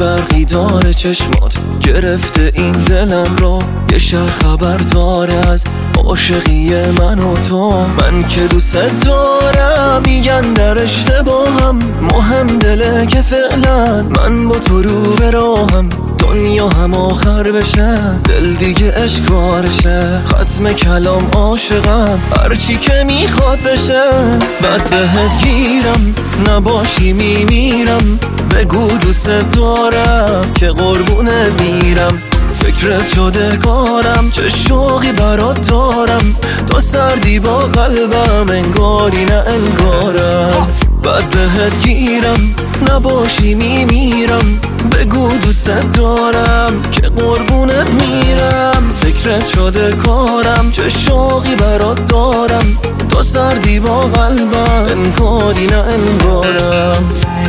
برقی داره چشمات، گرفته این دلم رو. یه شهر خبر داره از عاشقی من و تو. من که دوست دارم، میگن در اشتباهم، مهم دله که فعلا من با تو رو براهم. دنیا هم آخر بشه، دل دیگه اشکارشه، ختم کلام عاشقم، هرچی که میخواد بشه. بعد بهت گیرم، نباشی میمیرم، بگو دوست دارم که قربونه میرم. فکرت شده کارم، چه شوقی برات دارم، تو سردی با قلبم، انگاری نه انگارم. بعد بهت گیرم، نباشی میمیرم، بگو دوست دارم که قربونت میرم. فکرت شده کارم، چه شوقی برات دارم، تو سردی با قلبم، انگاری نه انگارم.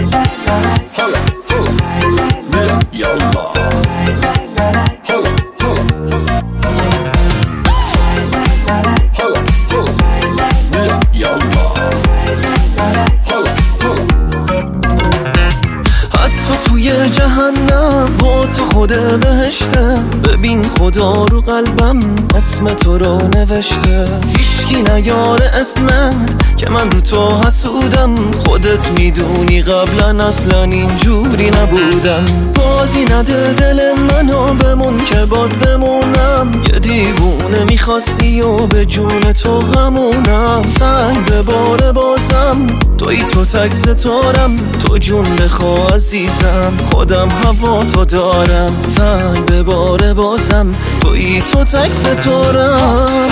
جهنم با تو خود بهشته، ببین خدا رو قلبم اسم تو رو نوشته. هیچکی نیاره اسمت که من رو تو حسودم، خودت میدونی قبلا اصلا اینجوری نبودم. بازی نده دل منو، بمون که باد بمونم، یه دیوونه میخواستی و به جون تو همونم. سنگ بباره بازم، توی تو تک ستارم، تو جون بخوا عزیزم، خودم هوا تو دارم. سنگ بباره بازم، توی تو تک ستارم.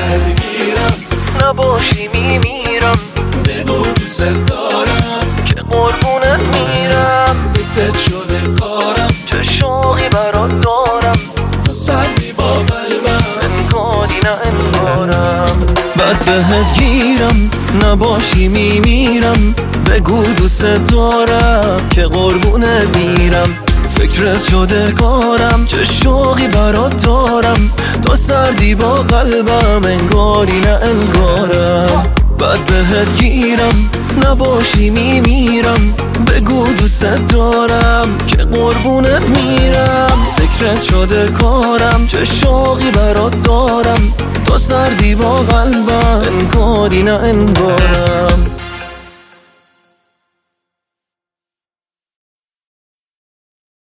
نباشی میمیرم، بگو دوست دارم که قربونت میرم. فکرت شده کارم، چه شوقی برات دارم، تو سردی با قلبم، انگاری نه انگارم. بعد بهت گیرم، نباشی میمیرم، بگو دوست دارم که قربونه میرم. فکرت شده کارم، چه شوقی برات دارم، تو سردی با قلبم، انگاری نه انگارم. بعد بهت گیرم، نباشی میمیرم، بگو دوست دارم که قربونت میرم. فکرت شده کارم، چه شوقی برات دارم، تو سردی با قلبم، انگاری نه انگارم.